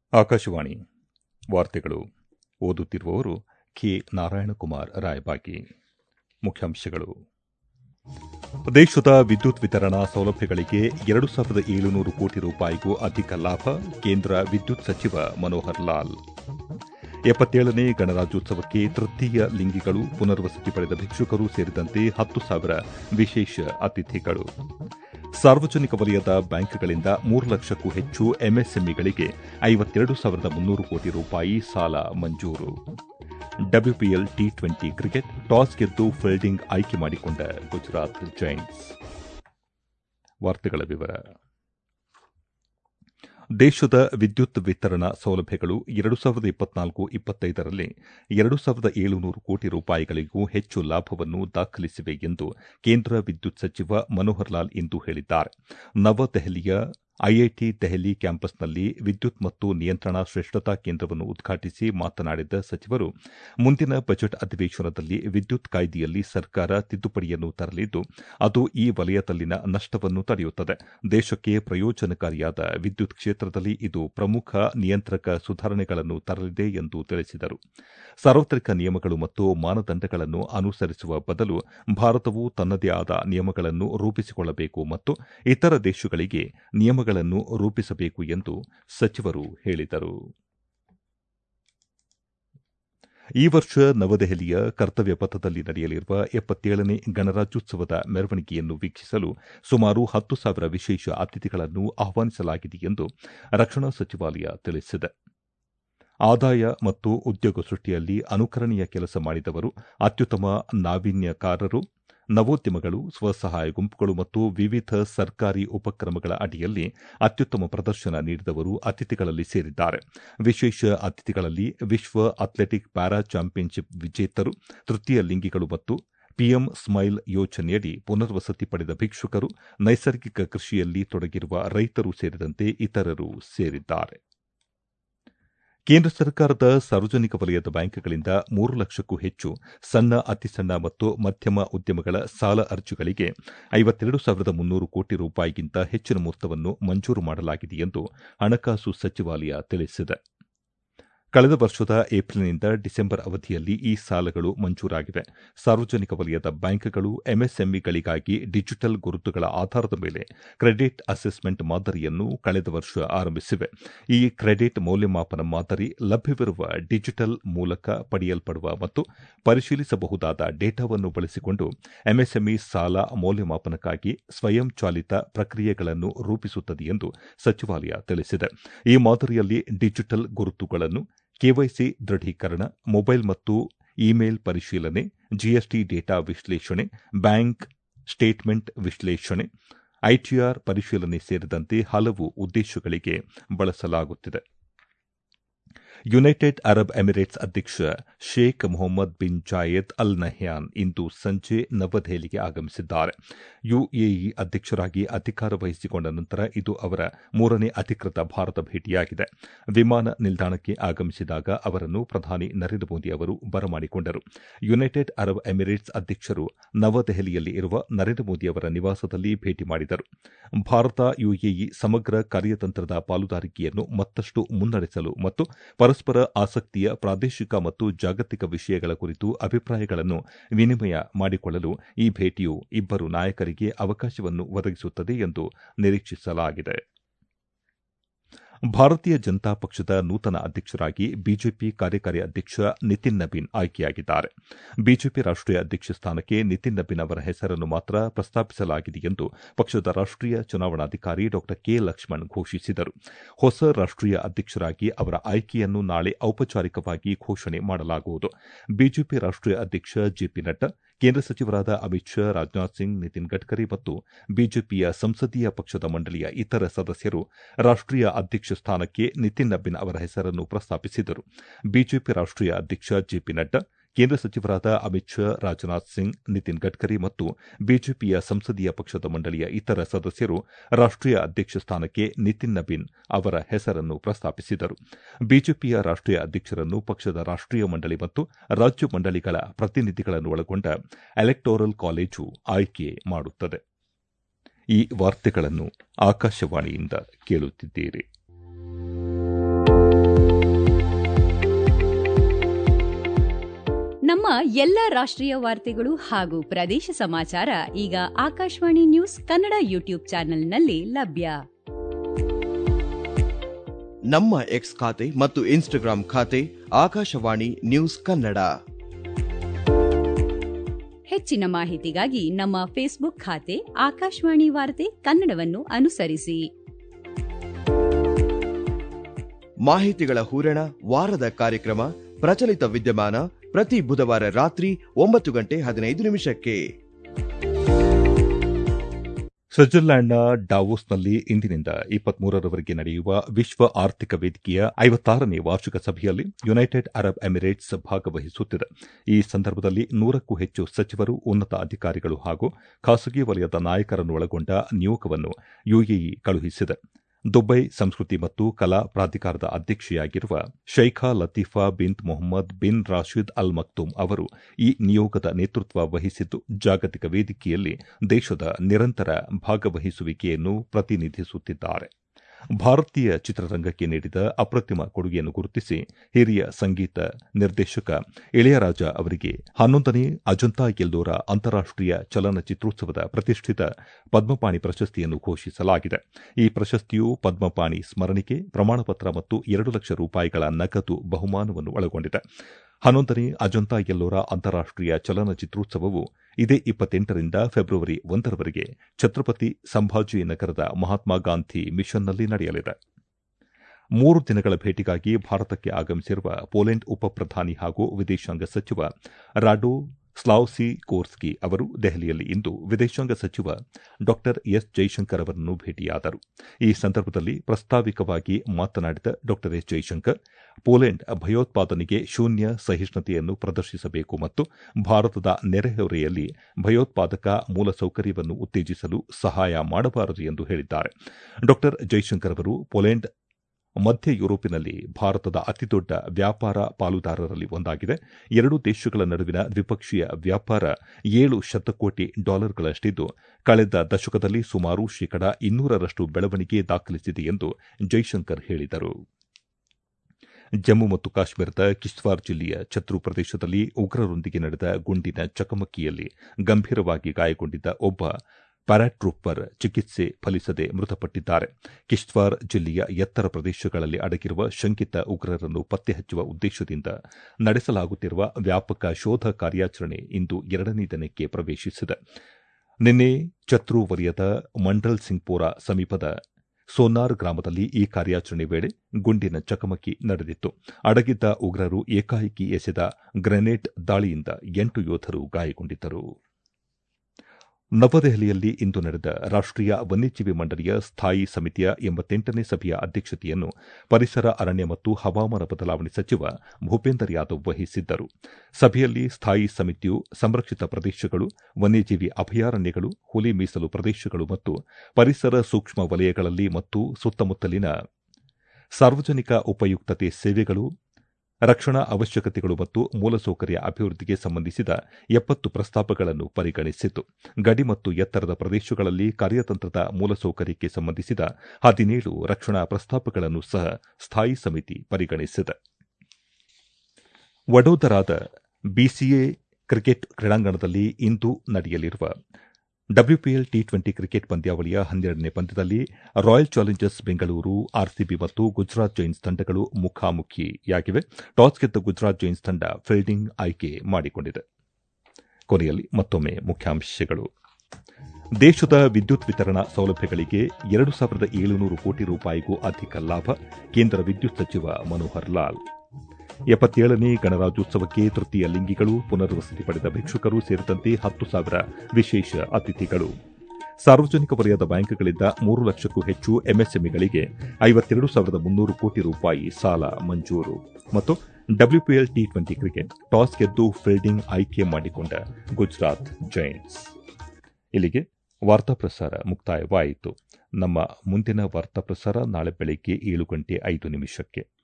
ಆಕಾಶವಾಣಿ ವಾರ್ತೆಗಳು. ಓದುತ್ತಿರುವವರು ಕೆ. ನಾರಾಯಣಕುಮಾರ್ ರಾಯಬಾಗಿ. ಮುಖ್ಯಾಂಶಗಳು. ದೇಶದ ವಿದ್ಯುತ್ ವಿತರಣಾ ಸೌಲಭ್ಯಗಳಿಗೆ 2,700 ಕೋಟಿ ರೂಪಾಯಿಗೂ ಅಧಿಕ ಲಾಭ. ಕೇಂದ್ರ ವಿದ್ಯುತ್ ಸಚಿವ ಮನೋಹರ್ ಲಾಲ್. 77ನೇ ಗಣರಾಜ್ಯೋತ್ಸವಕ್ಕೆ ತೃತೀಯ ಲಿಂಗಿಗಳು, ಪುನರ್ವಸತಿ ಪಡೆದ ಭಿಕ್ಷುಕರು ಸೇರಿದಂತೆ 10,000 ವಿಶೇಷ ಅತಿಥಿಗಳು. ಸಾರ್ವಜನಿಕ ವಲಯದ ಬ್ಯಾಂಕ್ಗಳಿಂದ 3 ಲಕ್ಷಕ್ಕೂ ಹೆಚ್ಚು ಎಂಎಸ್ಎಂಇಗಳಿಗೆ 52,300 ಕೋಟಿ ರೂಪಾಯಿ ಸಾಲ ಮಂಜೂರು. ಡಬ್ಲ್ಯೂಪಿಎಲ್ ಟಿ20 ಕ್ರಿಕೆಟ್ ಟಾಸ್ ಗೆದ್ದು ಫೀಲ್ಡಿಂಗ್ ಆಯ್ಕೆ ಮಾಡಿಕೊಂಡ ಗುಜರಾತ್ ಜೈಂಟ್ಸ್. ವಾರ್ತೆಗಳ ವಿವರ. ದೇಶದ ವಿದ್ಯುತ್ ವಿತರಣಾ ಸೌಲಭ್ಯಗಳು 2024-25ರಲ್ಲಿ 2,700 ಕೋಟಿ ರೂಪಾಯಿಗಳಿಗೂ ಹೆಚ್ಚು ಲಾಭವನ್ನು ದಾಖಲಿಸಿವೆ ಎಂದು ಕೇಂದ್ರ ವಿದ್ಯುತ್ ಸಚಿವ ಮನೋಹರ್ ಲಾಲ್ ಇಂದು ಹೇಳಿದ್ದಾರೆ. ನವದೆಹಲಿಯ ಐಐಟಿ ದೆಹಲಿ ಕ್ಯಾಂಪಸ್ನಲ್ಲಿ ವಿದ್ಯುತ್ ಮತ್ತು ನಿಯಂತ್ರಣಾ ಶ್ರೇಷ್ಠತಾ ಕೇಂದ್ರವನ್ನು ಉದ್ಘಾಟಿಸಿ ಮಾತನಾಡಿದ ಸಚಿವರು, ಮುಂದಿನ ಬಜೆಟ್ ಅಧಿವೇಶನದಲ್ಲಿ ವಿದ್ಯುತ್ ಕಾಯ್ದೆಯಲ್ಲಿ ಸರ್ಕಾರ ತಿದ್ದುಪಡಿಯನ್ನು ತರಲಿದ್ದು, ಅದು ಈ ವಲಯದಲ್ಲಿನ ನಷ್ಟವನ್ನು ತಡೆಯುತ್ತದೆ. ದೇಶಕ್ಕೆ ಪ್ರಯೋಜನಕಾರಿಯಾದ ವಿದ್ಯುತ್ ಕ್ಷೇತ್ರದಲ್ಲಿ ಇದು ಪ್ರಮುಖ ನಿಯಂತ್ರಕ ಸುಧಾರಣೆಗಳನ್ನು ತರಲಿದೆ ಎಂದು ತಿಳಿಸಿದರು. ಸಾರ್ವತ್ರಿಕ ನಿಯಮಗಳು ಮತ್ತು ಮಾನದಂಡಗಳನ್ನು ಅನುಸರಿಸುವ ಬದಲು ಭಾರತವು ತನ್ನದೇ ಆದ ನಿಯಮಗಳನ್ನು ರೂಪಿಸಿಕೊಳ್ಳಬೇಕು ಮತ್ತು ಇತರ ದೇಶಗಳಿಗೆ ನಿಯಮಗಳನ್ನು ರೂಪಿಸಬೇಕು ಎಂದು ಸಚಿವರು ಹೇಳಿದರು. ಈ ವರ್ಷ ನವದೆಹಲಿಯ ಕರ್ತವ್ಯ ಪಥದಲ್ಲಿ ನಡೆಯಲಿರುವ 77ನೇ ಗಣರಾಜ್ಯೋತ್ಸವದ ಮೆರವಣಿಗೆಯನ್ನು ವೀಕ್ಷಿಸಲು ಸುಮಾರು 10,000 ವಿಶೇಷ ಅತಿಥಿಗಳನ್ನು ಆಹ್ವಾನಿಸಲಾಗಿದೆ ಎಂದು ರಕ್ಷಣಾ ಸಚಿವಾಲಯ ತಿಳಿಸಿದೆ. ಆದಾಯ ಮತ್ತು ಉದ್ಯೋಗ ಸೃಷ್ಟಿಯಲ್ಲಿ ಅನುಕರಣೀಯ ಕೆಲಸ ಮಾಡಿದವರು, ಅತ್ಯುತ್ತಮ ನಾವೀನ್ಯಕಾರರು, ನವೋದ್ಯಮಗಳು, ಸ್ವಸಹಾಯ ಗುಂಪುಗಳು ಮತ್ತು ವಿವಿಧ ಸರ್ಕಾರಿ ಉಪಕ್ರಮಗಳ ಅಡಿಯಲ್ಲಿ ಅತ್ಯುತ್ತಮ ಪ್ರದರ್ಶನ ನೀಡಿದವರು ಅತಿಥಿಗಳಲ್ಲಿ ಸೇರಿದ್ದಾರೆ. ವಿಶೇಷ ಅತಿಥಿಗಳಲ್ಲಿ ವಿಶ್ವ ಅಥ್ಲೆಟಿಕ್ ಪ್ಯಾರಾ ಚಾಂಪಿಯನ್ಶಿಪ್ ವಿಜೇತರು, ತೃತೀಯ ಲಿಂಗಿಗಳು ಮತ್ತು ಪಿಎಂ ಸ್ಮೈಲ್ ಯೋಜನೆಯಡಿ ಪುನರ್ವಸತಿ ಪಡೆದ ಭಿಕ್ಷುಕರು, ನೈಸರ್ಗಿಕ ಕೃಷಿಯಲ್ಲಿ ತೊಡಗಿರುವ ರೈತರು ಸೇರಿದಂತೆ ಇತರರು ಸೇರಿದ್ದಾರೆ. ಕೇಂದ್ರ ಸರ್ಕಾರದ ಸಾರ್ವಜನಿಕ ವಲಯದ ಬ್ಯಾಂಕ್ಗಳಿಂದ 3 ಲಕ್ಷಕ್ಕೂ ಹೆಚ್ಚು ಸಣ್ಣ, ಅತಿಸಣ್ಣ ಮತ್ತು ಮಧ್ಯಮ ಉದ್ಯಮಗಳ ಸಾಲ ಅರ್ಜಿಗಳಿಗೆ 52,300 ಕೋಟಿ ರೂಪಾಯಿಗಿಂತ ಹೆಚ್ಚಿನ ಮೊತ್ತವನ್ನು ಮಂಜೂರು ಮಾಡಲಾಗಿದೆ ಎಂದು ಹಣಕಾಸು ಸಚಿವಾಲಯ ತಿಳಿಸಿದೆ. ಕಳೆದ ವರ್ಷದ ಏಪ್ರಿಲ್ನಿಂದ ಡಿಸೆಂಬರ್ ಅವಧಿಯಲ್ಲಿ ಈ ಸಾಲಗಳು ಮಂಜೂರಾಗಿವೆ. ಸಾರ್ವಜನಿಕ ವಲಯದ ಬ್ಯಾಂಕ್ಗಳು ಎಂಎಸ್ಎಂಇಗಳಿಗಾಗಿ ಡಿಜಿಟಲ್ ಗುರುತುಗಳ ಆಧಾರದ ಮೇಲೆ ಕ್ರೆಡಿಟ್ ಅಸೆಸ್ಮೆಂಟ್ ಮಾದರಿಯನ್ನು ಕಳೆದ ವರ್ಷ ಆರಂಭಿಸಿವೆ. ಈ ಕ್ರೆಡಿಟ್ ಮೌಲ್ಯಮಾಪನ ಮಾದರಿ ಲಭ್ಯವಿರುವ ಡಿಜಿಟಲ್ ಮೂಲಕ ಪಡೆಯಲ್ಪಡುವ ಮತ್ತು ಪರಿಶೀಲಿಸಬಹುದಾದ ಡೇಟಾವನ್ನು ಬಳಸಿಕೊಂಡು ಎಂಎಸ್ಎಂಇ ಸಾಲ ಮೌಲ್ಯಮಾಪನಕ್ಕಾಗಿ ಸ್ವಯಂಚಾಲಿತ ಪ್ರಕ್ರಿಯೆಗಳನ್ನು ರೂಪಿಸುತ್ತದೆ ಎಂದು ಸಚಿವಾಲಯ ತಿಳಿಸಿದೆ. ಈ ಮಾದರಿಯಲ್ಲಿ ಡಿಜಿಟಲ್ ಗುರುತುಗಳನ್ನು, ಕೆವೈಸಿ ದೃಢೀಕರಣ, ಮೊಬೈಲ್ ಮತ್ತು ಇಮೇಲ್ ಪರಿಶೀಲನೆ, ಜಿಎಸ್ಟಿ ಡೇಟಾ ವಿಶ್ಲೇಷಣೆ, ಬ್ಯಾಂಕ್ ಸ್ಟೇಟ್ಮೆಂಟ್ ವಿಶ್ಲೇಷಣೆ, ಐಟಿಆರ್ ಪರಿಶೀಲನೆ ಸೇರಿದಂತೆ ಹಲವು ಉದ್ದೇಶಗಳಿಗೆ ಬಳಸಲಾಗುತ್ತಿದೆ. ಯುನೈಟೆಡ್ ಅರಬ್ ಎಮಿರೇಟ್ಸ್ ಅಧ್ಯಕ್ಷ Sheikh Mohammed bin Zayed Al Nahyan ಇಂದು ಸಂಜೆ ನವದೆಹಲಿಗೆ ಆಗಮಿಸಿದ್ದಾರೆ. ಯುಎಇ ಅಧ್ಯಕ್ಷರಾಗಿ ಅಧಿಕಾರ ವಹಿಸಿಕೊಂಡ ನಂತರ ಇದು ಅವರ 3ನೇ ಅಧಿಕೃತ ಭಾರತ ಭೇಟಿಯಾಗಿದೆ. ವಿಮಾನ ನಿಲ್ದಾಣಕ್ಕೆ ಆಗಮಿಸಿದಾಗ ಅವರನ್ನು ಪ್ರಧಾನಿ ನರೇಂದ್ರ ಮೋದಿ ಅವರು ಬರಮಾಡಿಕೊಂಡರು. ಯುನೈಟೆಡ್ ಅರಬ್ ಎಮಿರೇಟ್ಸ್ ಅಧ್ಯಕ್ಷರು ನವದೆಹಲಿಯಲ್ಲಿ ಇರುವ ನರೇಂದ್ರ ಮೋದಿ ಅವರ ನಿವಾಸದಲ್ಲಿ ಭೇಟಿ ಮಾಡಿದರು. ಭಾರತ ಯುಎಇ ಸಮಗ್ರ ಕಾರ್ಯತಂತ್ರದ ಪಾಲುದಾರಿಕೆಯನ್ನು ಮತ್ತಷ್ಟು ಮುನ್ನಡೆಸಲು ಮತ್ತು ಪರಸ್ಪರ ಆಸಕ್ತಿಯ ಪ್ರಾದೇಶಿಕ ಮತ್ತು ಜಾಗತಿಕ ವಿಷಯಗಳ ಕುರಿತು ಅಭಿಪ್ರಾಯಗಳನ್ನು ವಿನಿಮಯ ಮಾಡಿಕೊಳ್ಳಲು ಈ ಭೇಟಿಯು ಇಬ್ಬರು ನಾಯಕರಿಗೆ ಅವಕಾಶವನ್ನು ಒದಗಿಸುತ್ತದೆ ಎಂದು ನಿರೀಕ್ಷಿಸಲಾಗಿದೆ. ಭಾರತೀಯ ಜನತಾ ಪಕ್ಷದ ನೂತನ ಅಧ್ಯಕ್ಷರಾಗಿ ಬಿಜೆಪಿ ಕಾರ್ಯಕಾರಿ ಅಧ್ಯಕ್ಷ ನಿತಿನ್ ನಬೀನ್ ಆಯ್ಕೆಯಾಗಿದ್ದಾರೆ. ಬಿಜೆಪಿ ರಾಷ್ಟೀಯ ಅಧ್ಯಕ್ಷ ಸ್ಥಾನಕ್ಕೆ ನಿತಿನ್ ನಬೀನ್ ಅವರ ಹೆಸರನ್ನು ಮಾತ್ರ ಪ್ರಸ್ತಾಪಿಸಲಾಗಿದೆ ಎಂದು ಪಕ್ಷದ ರಾಷ್ಟೀಯ ಚುನಾವಣಾಧಿಕಾರಿ ಡಾ ಕೆ. ಲಕ್ಷ್ಮಣ್ ಘೋಷಿಸಿದರು. ಹೊಸ ರಾಷ್ಟೀಯ ಅಧ್ಯಕ್ಷರಾಗಿ ಅವರ ಆಯ್ಕೆಯನ್ನು ನಾಳೆ ಔಪಚಾರಿಕವಾಗಿ ಘೋಷಣೆ ಮಾಡಲಾಗುವುದು. ಬಿಜೆಪಿ ರಾಷ್ಟೀಯ ಅಧ್ಯಕ್ಷ ಜೆಪಿ ನಡ್ಡಾ, ಕೇಂದ್ರ ಸಚಿವರಾದ ಅಮಿತ್ ಶಾ, ರಾಜನಾಥ್ ಸಿಂಗ್, ನಿತಿನ್ ಗಡ್ಕರಿ ಮತ್ತು ಬಿಜೆಪಿಯ ಸಂಸದೀಯ ಪಕ್ಷದ ಮಂಡಳಿಯ ಇತರ ಸದಸ್ಯರು ರಾಷ್ಟೀಯ ಅಧ್ಯಕ್ಷ ಸ್ಥಾನಕ್ಕೆ ನಿತಿನ್ ನಬೀನ್ ಅವರ ಹೆಸರನ್ನು ಪ್ರಸ್ತಾಪಿಸಿದರು. ಬಿಜೆಪಿ ರಾಷ್ಟೀಯ ಅಧ್ಯಕ್ಷ ಜೆಪಿ ನಡ್ಡಾ, ಕೇಂದ್ರ ಸಚಿವರಾದ ಅಮಿತ್ ಶಾ, ರಾಜನಾಥ್ ಸಿಂಗ್, ನಿತಿನ್ ಗಡ್ಕರಿ ಮತ್ತು ಬಿಜೆಪಿಯ ಸಂಸದೀಯ ಪಕ್ಷದ ಮಂಡಳಿಯ ಇತರ ಸದಸ್ಯರು ರಾಷ್ಟೀಯ ಅಧ್ಯಕ್ಷ ಸ್ಥಾನಕ್ಕೆ ನಿತಿನ್ ನಬೀನ್ ಅವರ ಹೆಸರನ್ನು ಪ್ರಸ್ತಾಪಿಸಿದರು. ಬಿಜೆಪಿಯ ರಾಷ್ಟೀಯ ಅಧ್ಯಕ್ಷರನ್ನು ಪಕ್ಷದ ರಾಷ್ಟೀಯ ಮಂಡಳಿ ಮತ್ತು ರಾಜ್ಯ ಮಂಡಳಿಗಳ ಪ್ರತಿನಿಧಿಗಳನ್ನು ಒಳಗೊಂಡ ಎಲೆಕ್ಟೋರಲ್ ಕಾಲೇಜು ಆಯ್ಕೆ ಮಾಡುತ್ತದೆ. ಈ ವಾರ್ತೆಗಳನ್ನು ಆಕಾಶವಾಣಿಯಿಂದ ಕೇಳುತ್ತಿದ್ದೀರಿ. ನಮ್ಮ ಎಲ್ಲ ರಾಷ್ಟ್ರೀಯ ವಾರ್ತೆಗಳು ಹಾಗೂ ಪ್ರದೇಶ ಸಮಾಚಾರ ಈಗ ಆಕಾಶವಾಣಿ ನ್ಯೂಸ್ ಕನ್ನಡ ಯೂಟ್ಯೂಬ್ ಚಾನೆಲ್ನಲ್ಲಿ ಲಭ್ಯ. ನಮ್ಮ ಎಕ್ಸ್ ಖಾತೆ ಮತ್ತು ಇನ್ಸ್ಟಾಗ್ರಾಂ ಖಾತೆ ಆಕಾಶವಾಣಿ ನ್ಯೂಸ್ ಕನ್ನಡ. ಹೆಚ್ಚಿನ ಮಾಹಿತಿಗಾಗಿ ನಮ್ಮ ಫೇಸ್ಬುಕ್ ಖಾತೆ ಆಕಾಶವಾಣಿ ವಾರ್ತೆ ಕನ್ನಡವನ್ನು ಅನುಸರಿಸಿ. ಮಾಹಿತಿಗಳ ಹೂರಣ, ವಾರದ ಕಾರ್ಯಕ್ರಮ, ಪ್ರಚಲಿತ ವಿದ್ಯಮಾನ ಪ್ರತಿ ಬುಧವಾರ ರಾತ್ರಿ 9:15 ಸ್ವಿಟ್ಜರ್ಲ್ಯಾಂಡ್ನ ಡಾವೋಸ್ನಲ್ಲಿ ಇಂದಿನಿಂದ 23ರವರೆಗೆ ನಡೆಯುವ ವಿಶ್ವ ಆರ್ಥಿಕ ವೇದಿಕೆಯ 56ನೇ ವಾರ್ಷಿಕ ಸಭೆಯಲ್ಲಿ ಯುನೈಟೆಡ್ ಅರಬ್ ಎಮಿರೇಟ್ಸ್ ಭಾಗವಹಿಸುತ್ತಿದೆ. ಈ ಸಂದರ್ಭದಲ್ಲಿ 100ಕ್ಕೂ ಹೆಚ್ಚು ಸಚಿವರು, ಉನ್ನತ ಅಧಿಕಾರಿಗಳು ಹಾಗೂ ಖಾಸಗಿ ವಲಯದ ನಾಯಕರನ್ನು ಒಳಗೊಂಡ ನಿಯೋಗವನ್ನು ಯುಎಇ ಕಳುಹಿಸಿದೆ. ದುಬೈ ಸಂಸ್ಕೃತಿ ಮತ್ತು ಕಲಾ ಪ್ರಾಧಿಕಾರದ ಅಧ್ಯಕ್ಷೆಯಾಗಿರುವ Shaikha Latifa bint Mohammed bin Rashid Al Maktoum ಅವರು ಈ ನಿಯೋಗದ ನೇತೃತ್ವ ವಹಿಸಿದ್ದು, ಜಾಗತಿಕ ವೇದಿಕೆಯಲ್ಲಿ ದೇಶದ ನಿರಂತರ ಭಾಗವಹಿಸುವಿಕೆಯನ್ನು ಪ್ರತಿನಿಧಿಸುತ್ತಿದ್ದಾರೆ. ಭಾರತೀಯ ಚಿತ್ರರಂಗಕ್ಕೆ ನೀಡಿದ ಅಪ್ರತಿಮ ಕೊಡುಗೆಯನ್ನು ಗುರುತಿಸಿ ಹಿರಿಯ ಸಂಗೀತ ನಿರ್ದೇಶಕ ಇಳೆಯರಾಜ ಅವರಿಗೆ 11ನೇ ಅಜಂತಾ ಎಲ್ಲೋರ ಅಂತಾರಾಷ್ಟೀಯ ಚಲನಚಿತ್ರೋತ್ಸವದ ಪ್ರತಿಷ್ಠಿತ ಪದ್ಮಪಾಣಿ ಪ್ರಶಸ್ತಿಯನ್ನು ಘೋಷಿಸಲಾಗಿದೆ. ಈ ಪ್ರಶಸ್ತಿಯು ಪದ್ಮಪಾಣಿ ಸ್ಮರಣಿಕೆ, ಪ್ರಮಾಣಪತ್ರ ಮತ್ತು 2 ಲಕ್ಷ ರೂಪಾಯಿಗಳ ನಗದು ಬಹುಮಾನವನ್ನು ಒಳಗೊಂಡಿದೆ. 11ನೇ ಅಜಂತಾ ಎಲ್ಲೋರ ಅಂತಾರಾಷ್ಟೀಯ ಚಲನಚಿತ್ರೋತ್ಸವವು ಇದೇ 28ರಿಂದ ಫೆಬ್ರವರಿ 1ರವರೆಗೆ ಛತ್ರಪತಿ ಸಂಭಾಜಿನಗರದ ಮಹಾತ್ಮ ಗಾಂಧಿ ಮಿಷನ್ನಲ್ಲಿ ನಡೆಯಲಿದೆ. 3 ದಿನಗಳ ಭೇಟಿಗಾಗಿ ಭಾರತಕ್ಕೆ ಆಗಮಿಸಿರುವ ಪೋಲೆಂಡ್ ಉಪಪ್ರಧಾನಿ ಹಾಗೂ ವಿದೇಶಾಂಗ ಸಚಿವ ರಾಡೋ ಸ್ಲಾವ್ಸಿಕೋರ್ಸ್ಕಿ ಅವರು ದೆಹಲಿಯಲ್ಲಿ ಇಂದು ವಿದೇಶಾಂಗ ಸಚಿವ ಡಾ ಎಸ್ ಜೈಶಂಕರ್ ಅವರನ್ನು ಭೇಟಿಯಾದರು. ಈ ಸಂದರ್ಭದಲ್ಲಿ ಪ್ರಸ್ತಾವಿಕವಾಗಿ ಮಾತನಾಡಿದ ಡಾ ಎಸ್ ಜೈಶಂಕರ್, ಪೋಲೆಂಡ್ ಭಯೋತ್ಪಾದನೆಗೆ ಶೂನ್ಯ ಸಹಿಷ್ಣುತೆಯನ್ನು ಪ್ರದರ್ಶಿಸಬೇಕು ಮತ್ತು ಭಾರತದ ನೆರೆಹೊರೆಯಲ್ಲಿ ಭಯೋತ್ಪಾದಕ ಮೂಲಸೌಕರ್ಯವನ್ನು ಉತ್ತೇಜಿಸಲು ಸಹಾಯ ಮಾಡಬಾರದು ಎಂದು ಹೇಳಿದ್ದಾರೆ. ಡಾ ಜೈಶಂಕರ್ ಅವರು ಪೋಲೆಂಡ್ ಮಧ್ಯ ಯುರೋಪಿನಲ್ಲಿ ಭಾರತದ ಅತಿದೊಡ್ಡ ವ್ಯಾಪಾರ ಪಾಲುದಾರರಲ್ಲಿ ಒಂದಾಗಿದೆ. 2 ದೇಶಗಳ ನಡುವಿನ ದ್ವಿಪಕ್ಷೀಯ ವ್ಯಾಪಾರ $7 ಶತಕೋಟಿ ಗಳಷ್ಟಿದ್ದು, ಕಳೆದ ದಶಕದಲ್ಲಿ ಸುಮಾರು 200ರಷ್ಟು ಬೆಳವಣಿಗೆ ದಾಖಲಿಸಿದೆ ಎಂದು ಜೈಶಂಕರ್ ಹೇಳಿದರು. ಜಮ್ಮು ಮತ್ತು ಕಾಶ್ಮೀರದ ಕಿಶ್ತ್ವಾರ್ ಜಿಲ್ಲೆಯ ಛತ್ರು ಪ್ರದೇಶದಲ್ಲಿ ಉಗ್ರರೊಂದಿಗೆ ನಡೆದ ಗುಂಡಿನ ಚಕಮಕಿಯಲ್ಲಿ ಗಂಭೀರವಾಗಿ ಗಾಯಗೊಂಡಿದ್ದ ಒಬ್ಬ ಪ್ಯಾರಾಟ್ರೂಪರ್ ಚಿಕಿತ್ಸೆ ಫಲಿಸದೆ ಮೃತಪಟ್ಟಿದ್ದಾರೆ. ಕಿಶ್ತ್ವಾರ್ ಜಿಲ್ಲೆಯ ಎತ್ತರ ಪ್ರದೇಶಗಳಲ್ಲಿ ಅಡಗಿರುವ ಶಂಕಿತ ಉಗ್ರರನ್ನು ಪತ್ತೆ ಹಚ್ಚುವ ಉದ್ದೇಶದಿಂದ ನಡೆಸಲಾಗುತ್ತಿರುವ ವ್ಯಾಪಕ ಶೋಧ ಕಾರ್ಯಾಚರಣೆ ಇಂದು 2ನೇ ದಿನಕ್ಕೆ ಪ್ರವೇಶಿಸಿದೆ. ನಿನ್ನೆ ಛತ್ರು ವಲಯದ ಮಂಡಲ್ ಸಿಂಗ್ಪೋರಾ ಸಮೀಪದ ಸೋನಾರ್ ಗ್ರಾಮದಲ್ಲಿ ಈ ಕಾರ್ಯಾಚರಣೆ ವೇಳೆ ಗುಂಡಿನ ಚಕಮಕಿ ನಡೆದಿತ್ತು. ಅಡಗಿದ್ದ ಉಗ್ರರು ಏಕಾಏಕಿ ಎಸೆದ ಗ್ರೆನೇಡ್ ದಾಳಿಯಿಂದ 8 ಯೋಧರು ಗಾಯಗೊಂಡಿದ್ದರು. ನವದೆಹಲಿಯಲ್ಲಿ ಇಂದು ನಡೆದ ರಾಷ್ಟೀಯ ವನ್ಯಜೀವಿ ಮಂಡಳಿಯ ಸ್ಥಾಯಿ ಸಮಿತಿಯ 88ನೇ ಸಭೆಯ ಅಧ್ಯಕ್ಷತೆಯನ್ನು ಪರಿಸರ, ಅರಣ್ಯ ಮತ್ತು ಹವಾಮಾನ ಬದಲಾವಣೆ ಸಚಿವ ಭೂಪೇಂದರ್ ಯಾದವ್ ವಹಿಸಿದ್ದರು. ಸಭೆಯಲ್ಲಿ ಸ್ಥಾಯಿ ಸಮಿತಿಯು ಸಂರಕ್ಷಿತ ಪ್ರದೇಶಗಳು, ವನ್ಯಜೀವಿ ಅಭಯಾರಣ್ಯಗಳು, ಹುಲಿ ಮೀಸಲು ಪ್ರದೇಶಗಳು ಮತ್ತು ಪರಿಸರ ಸೂಕ್ಷ್ಮ ವಲಯಗಳಲ್ಲಿ ಮತ್ತು ಸುತ್ತಮುತ್ತಲಿನ ಸಾರ್ವಜನಿಕ ಉಪಯುಕ್ತತೆ ಸೇವೆಗಳು, ರಕ್ಷಣಾ ಅವಶ್ಯಕತೆಗಳು ಮತ್ತು ಮೂಲಸೌಕರ್ಯ ಅಭಿವೃದ್ಧಿಗೆ ಸಂಬಂಧಿಸಿದ 70 ಪ್ರಸ್ತಾಪಗಳನ್ನು ಪರಿಗಣಿಸಿತು. ಗಡಿ ಮತ್ತು ಎತ್ತರದ ಪ್ರದೇಶಗಳಲ್ಲಿ ಕಾರ್ಯತಂತ್ರದ ಮೂಲಸೌಕರ್ಯಕ್ಕೆ ಸಂಬಂಧಿಸಿದ 17 ರಕ್ಷಣಾ ಪ್ರಸ್ತಾಪಗಳನ್ನು ಸಹ ಸ್ಥಾಯಿ ಸಮಿತಿ ಪರಿಗಣಿಸಿದೆ. ವಡೋದರಾದ ಬಿಸಿಎ ಕ್ರಿಕೆಟ್ ಕ್ರೀಡಾಂಗಣದಲ್ಲಿ ಇಂದು ನಡೆಯಲಿರುವ WPL ಟಿ20 ಕ್ರಿಕೆಟ್ ಪಂದ್ಯಾವಳಿಯ 12ನೇ ಪಂದ್ಯದಲ್ಲಿ ರಾಯಲ್ ಚಾಲೆಂಜರ್ಸ್ ಬೆಂಗಳೂರು, ಆರ್ಸಿಬಿ ಮತ್ತು ಗುಜರಾತ್ ಜೈನ್ಸ್ ತಂಡಗಳು ಮುಖಾಮುಖಿಯಾಗಿವೆ. ಟಾಸ್ ಗೆದ್ದ ಗುಜರಾತ್ ಜೈನ್ಸ್ ತಂಡ ಫೀಲ್ಡಿಂಗ್ ಆಯ್ಕೆ ಮಾಡಿಕೊಂಡಿದೆ. ಕೊನೆಯಲ್ಲಿ ಮತ್ತೊಮ್ಮೆ ಮುಖ್ಯಾಂಶಗಳು. ದೇಶದ ವಿದ್ಯುತ್ ವಿತರಣಾ ಸೌಲಭ್ಯಗಳಿಗೆ 2,700 ಕೋಟಿ ರೂಪಾಯಿಗೂ ಅಧಿಕ ಲಾಭ, ಕೇಂದ್ರ ವಿದ್ಯುತ್ ಸಚಿವ ಮನೋಹರ್ ಲಾಲ್. 77ನೇ ಗಣರಾಜ್ಯೋತ್ಸವಕ್ಕೆ ತೃತೀಯ ಲಿಂಗಿಗಳು, ಪುನರ್ವಸತಿ ಪಡೆದ ಭಿಕ್ಷುಕರು ಸೇರಿದಂತೆ 10,000 ವಿಶೇಷ ಅತಿಥಿಗಳು. ಸಾರ್ವಜನಿಕ ವಲಯದ ಬ್ಯಾಂಕ್ಗಳಿಂದ 3 ಲಕ್ಷಕ್ಕೂ ಹೆಚ್ಚು ಎಂಎಸ್ಎಂಇಗಳಿಗೆ 52,300 ಕೋಟಿ ರೂಪಾಯಿ ಸಾಲ ಮಂಜೂರು. ಮತ್ತು WPL ಟಿ20 ಕ್ರಿಕೆಟ್ ಟಾಸ್ ಗೆದ್ದು ಫೀಲ್ಡಿಂಗ್ ಆಯ್ಕೆ ಮಾಡಿಕೊಂಡ ಗುಜರಾತ್ ಜೈನ್ಸ್. ಇಲ್ಲಿಗೆ ವಾರ್ತಾ ಪ್ರಸಾರ ಮುಕ್ತಾಯವಾಯಿತು. ನಮ್ಮ ಮುಂದಿನ ವಾರ್ತಾ ಪ್ರಸಾರ ನಾಳೆ ಬೆಳಗ್ಗೆ 7:05